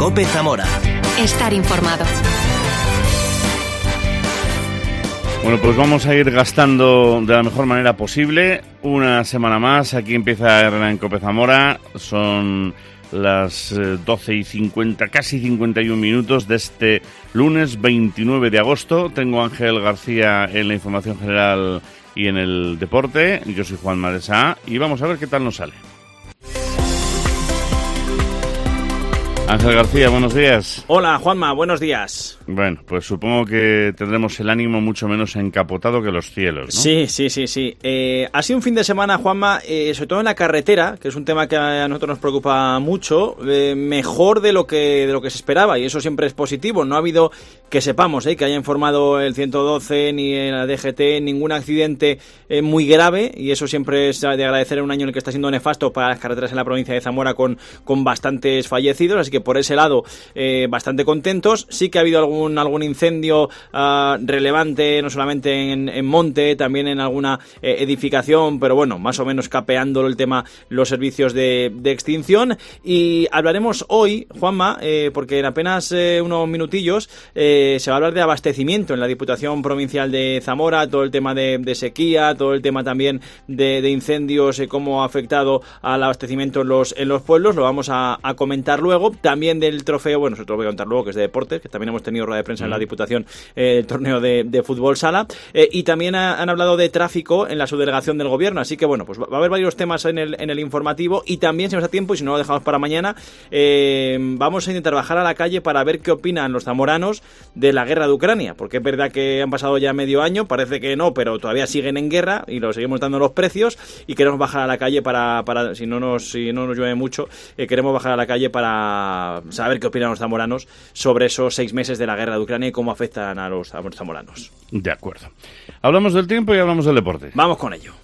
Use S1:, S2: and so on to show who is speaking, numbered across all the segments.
S1: COPE Zamora.
S2: Estar informado.
S3: Bueno, pues vamos a ir gastando de la mejor manera posible. Una semana más, aquí empieza Herrera en COPE Zamora. Son las 12:50, casi 51 minutos de este lunes 29 de agosto. Tengo a Ángel García en la información general y en el deporte. Yo soy Juan Madesa y vamos a ver qué tal nos sale. Ángel García, buenos días.
S4: Hola, Juanma, buenos días.
S3: Bueno, pues supongo que tendremos el ánimo mucho menos encapotado que los cielos, ¿no?
S4: Sí. Ha sido un fin de semana, Juanma, sobre todo en la carretera, que es un tema que a nosotros nos preocupa mucho, mejor de lo que se esperaba, y eso siempre es positivo. No ha habido, que sepamos, que haya informado el 112 ni la DGT ningún accidente muy grave, y eso siempre es de agradecer en un año en el que está siendo nefasto para las carreteras en la provincia de Zamora con bastantes fallecidos, así que por ese lado bastante contentos. Sí que ha habido algún incendio relevante, no solamente en monte, también en alguna edificación, pero bueno, más o menos capeando el tema los servicios de extinción. Y hablaremos hoy, Juanma, porque en apenas unos minutillos se va a hablar de abastecimiento en la Diputación Provincial de Zamora, todo el tema de sequía, todo el tema también de incendios, cómo ha afectado al abastecimiento en los pueblos. Lo vamos a comentar luego. También del trofeo, bueno, eso te lo voy a contar luego, que es de deportes, que también hemos tenido rueda de prensa en la Diputación, el torneo de fútbol sala, y también han hablado de tráfico en la subdelegación del gobierno, así que bueno, pues va a haber varios temas en el informativo, y también, si nos da tiempo, y si no lo dejamos para mañana, vamos a intentar bajar a la calle para ver qué opinan los zamoranos de la guerra de Ucrania, porque es verdad que han pasado ya medio año, parece que no, pero todavía siguen en guerra, y lo seguimos dando los precios, y queremos bajar a la calle para si no nos llueve mucho, queremos bajar a la calle para saber qué opinan los zamoranos sobre esos 6 meses de la guerra de Ucrania y cómo afectan a los zamoranos.
S3: De acuerdo. Hablamos del tiempo y hablamos del deporte.
S4: Vamos con ello.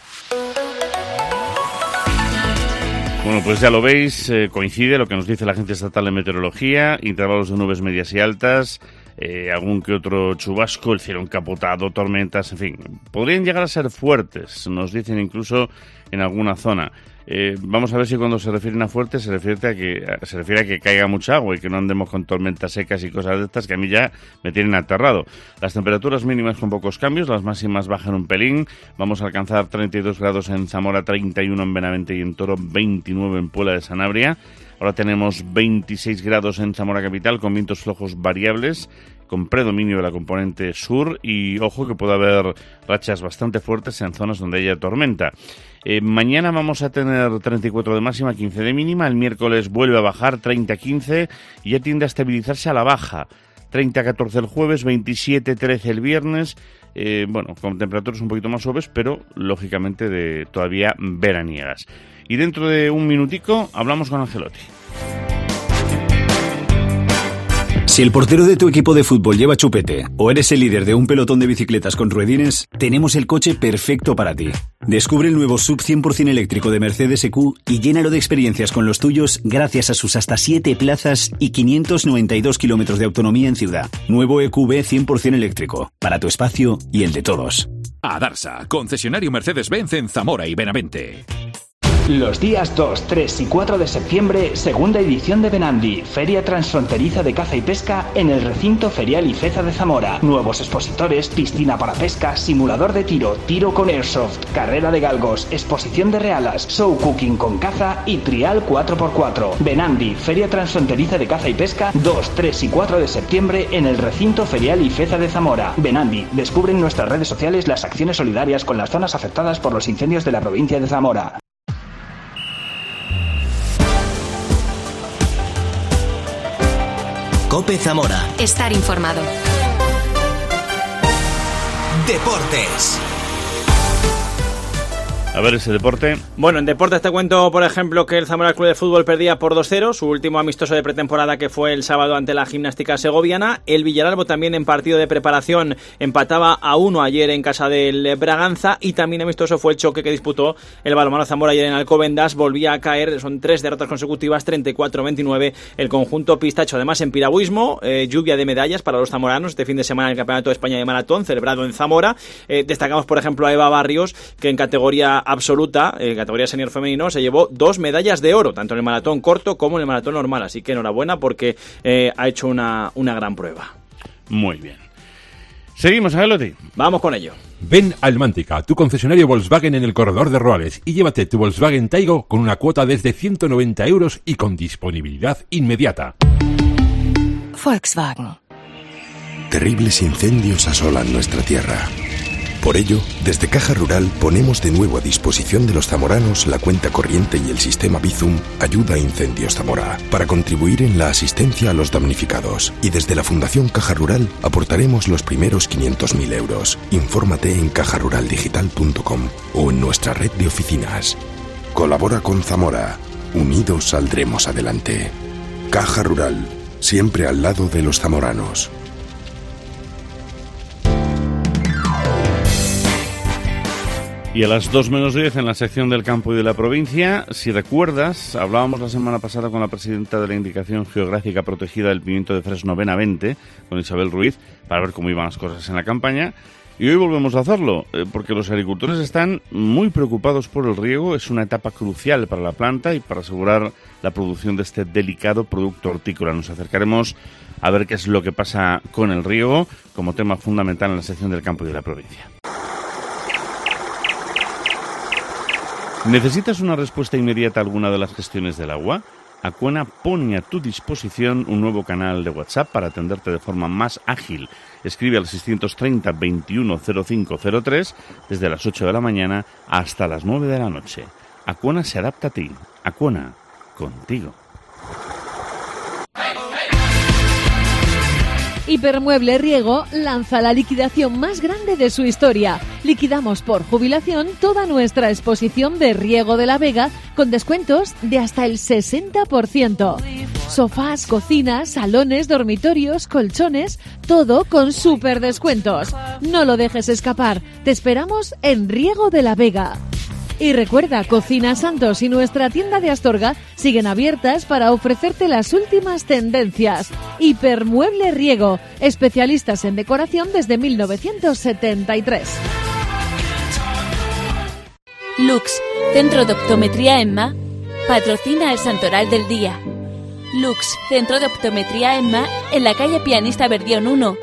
S3: Bueno, pues ya lo veis, coincide lo que nos dice la Agencia Estatal de Meteorología, intervalos de nubes medias y altas, algún que otro chubasco, el cielo encapotado, tormentas, en fin, podrían llegar a ser fuertes, nos dicen incluso en alguna zona. Vamos a ver si cuando se refieren a fuerte se refiere a que caiga mucha agua y que no andemos con tormentas secas y cosas de estas que a mí ya me tienen aterrado. Las temperaturas mínimas con pocos cambios, las máximas bajan un pelín. Vamos a alcanzar 32 grados en Zamora, 31 en Benavente y en Toro, 29 en Puebla de Sanabria. Ahora tenemos 26 grados en Zamora capital con vientos flojos variables, con predominio de la componente sur, y ojo que puede haber rachas bastante fuertes en zonas donde haya tormenta. Mañana vamos a tener 34 de máxima, 15 de mínima. El miércoles vuelve a bajar, 30-15, y ya tiende a estabilizarse a la baja. 30-14 el jueves, 27-13 el viernes. Bueno, con temperaturas un poquito más suaves, pero lógicamente todavía veraniegas. Y dentro de un minutico hablamos con Angelotti.
S5: Si el portero de tu equipo de fútbol lleva chupete o eres el líder de un pelotón de bicicletas con ruedines, tenemos el coche perfecto para ti. Descubre el nuevo SUV 100% eléctrico de Mercedes EQ y llénalo de experiencias con los tuyos gracias a sus hasta 7 plazas y 592 kilómetros de autonomía en ciudad. Nuevo EQB 100% eléctrico, para tu espacio y el de todos.
S6: Adarsa, concesionario Mercedes-Benz en Zamora y Benavente.
S7: Los días 2, 3 y 4 de septiembre, segunda edición de Benandi, Feria Transfronteriza de Caza y Pesca en el recinto ferial Ifeza de Zamora. Nuevos expositores, piscina para pesca, simulador de tiro, tiro con airsoft, carrera de galgos, exposición de realas, show cooking con caza y trial 4x4. Benandi, Feria Transfronteriza de Caza y Pesca, 2, 3 y 4 de septiembre en el recinto ferial Ifeza de Zamora. Benandi, descubre en nuestras redes sociales las acciones solidarias con las zonas afectadas por los incendios de la provincia de Zamora.
S1: COPE Zamora.
S2: Estar informado.
S1: Deportes.
S3: A ver ese deporte.
S4: Bueno, en deportes te cuento, por ejemplo, que el Zamora Club de Fútbol perdía por 2-0 su último amistoso de pretemporada, que fue el sábado ante la Gimnástica Segoviana. El Villaralbo también en partido de preparación empataba a 1 ayer en casa del Braganza, y también amistoso fue el choque que disputó el Balonmano Zamora ayer en Alcobendas. Volvía a caer, son 3 derrotas consecutivas, 34-29 el conjunto pistacho. Además, en piragüismo, lluvia de medallas para los zamoranos este fin de semana en el Campeonato de España de Maratón celebrado en Zamora. Destacamos, por ejemplo, a Eva Barrios, que en categoría absoluta, categoría senior femenino, se llevó 2 medallas de oro, tanto en el maratón corto como en el maratón normal. Así que enhorabuena porque ha hecho una gran prueba.
S3: Muy bien. Seguimos, Angelotti.
S4: Vamos con ello.
S8: Ven a Elmántica, tu concesionario Volkswagen en el corredor de Roales, y llévate tu Volkswagen Taigo con una cuota desde 190 € y con disponibilidad inmediata.
S9: Volkswagen.
S10: Terribles incendios asolan nuestra tierra. Por ello, desde Caja Rural ponemos de nuevo a disposición de los zamoranos la cuenta corriente y el sistema Bizum Ayuda a Incendios Zamora para contribuir en la asistencia a los damnificados. Y desde la Fundación Caja Rural aportaremos los primeros 500.000 euros. Infórmate en cajaruraldigital.com o en nuestra red de oficinas. Colabora con Zamora. Unidos saldremos adelante. Caja Rural, siempre al lado de los zamoranos.
S3: Y a las 2:10 en la sección del campo y de la provincia, si recuerdas, hablábamos la semana pasada con la presidenta de la Indicación Geográfica Protegida del Pimiento de Fresno Benavente, con Isabel Ruiz, para ver cómo iban las cosas en la campaña. Y hoy volvemos a hacerlo, porque los agricultores están muy preocupados por el riego. Es una etapa crucial para la planta y para asegurar la producción de este delicado producto hortícola. Nos acercaremos a ver qué es lo que pasa con el riego como tema fundamental en la sección del campo y de la provincia. ¿Necesitas una respuesta inmediata a alguna de las gestiones del agua? Acona pone a tu disposición un nuevo canal de WhatsApp para atenderte de forma más ágil. Escribe al 630 21 0503 desde las 8 de la mañana hasta las 9 de la noche. Acona se adapta a ti. Acona, contigo.
S11: Hipermueble Riego lanza la liquidación más grande de su historia. Liquidamos por jubilación toda nuestra exposición de Riego de la Vega con descuentos de hasta el 60%. Sofás, cocinas, salones, dormitorios, colchones, todo con súper descuentos. No lo dejes escapar. Te esperamos en Riego de la Vega. Y recuerda, Cocina Santos y nuestra tienda de Astorga siguen abiertas para ofrecerte las últimas tendencias. Hipermueble Riego, especialistas en decoración desde 1973.
S12: Lux, Centro de Optometría Emma, patrocina el Santoral del Día. Lux, Centro de Optometría Emma, en la calle Pianista Verdión 1.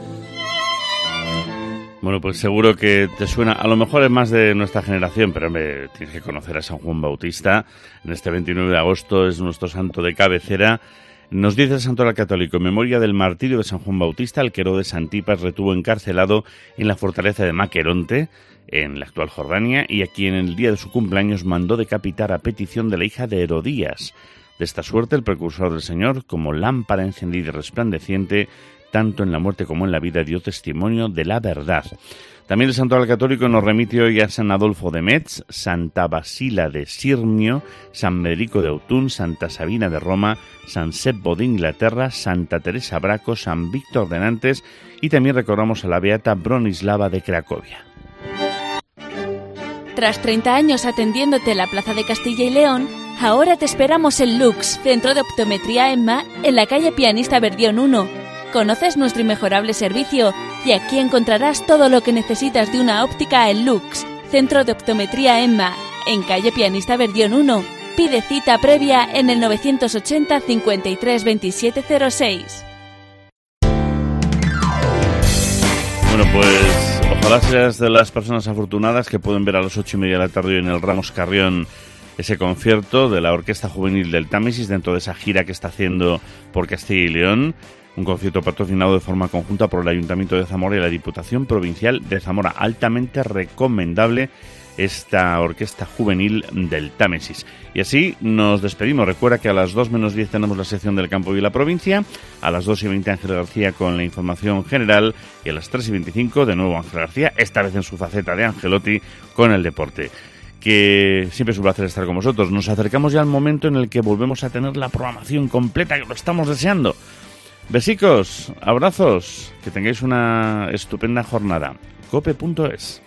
S3: Bueno, pues seguro que te suena, a lo mejor es más de nuestra generación, pero hombre, tienes que conocer a San Juan Bautista. En este 29 de agosto es nuestro santo de cabecera. Nos dice el santoral católico, en memoria del martirio de San Juan Bautista, el que Herodes Antipas retuvo encarcelado en la fortaleza de Maqueronte, en la actual Jordania, y a quien en el día de su cumpleaños mandó decapitar a petición de la hija de Herodías. De esta suerte, el precursor del Señor, como lámpara encendida y resplandeciente, tanto en la muerte como en la vida, dio testimonio de la verdad. También el santoral católico nos remite hoy a San Adolfo de Metz, Santa Basila de Sirmio, San Mederico de Autun, Santa Sabina de Roma, San Seppo de Inglaterra, Santa Teresa Braco, San Víctor de Nantes, y también recordamos a la beata Bronislava de Cracovia.
S12: Tras 30 años atendiéndote en la Plaza de Castilla y León, ahora te esperamos en Lux, Centro de Optometría Emma, en la calle Pianista Verdión 1. Conoces nuestro inmejorable servicio y aquí encontrarás todo lo que necesitas de una óptica en Lux, Centro de Optometría Emma, en calle Pianista Verdión 1. Pide cita previa en el 980 53 27 06.
S3: Bueno, pues ojalá seas de las personas afortunadas que pueden ver a las 8:30 de la tarde en el Ramos Carrión ese concierto de la Orquesta Juvenil del Támesis dentro de esa gira que está haciendo por Castilla y León. Un concierto patrocinado de forma conjunta por el Ayuntamiento de Zamora y la Diputación Provincial de Zamora. Altamente recomendable esta Orquesta Juvenil del Támesis. Y así nos despedimos. Recuerda que a las 2:10 tenemos la sección del campo y la provincia. A las 2:20 Ángel García con la información general. Y a las 3:25 de nuevo Ángel García, esta vez en su faceta de Angelotti, con el deporte. Que siempre es un placer estar con vosotros. Nos acercamos ya al momento en el que volvemos a tener la programación completa, que lo estamos deseando. Besicos, abrazos, que tengáis una estupenda jornada. Cope.es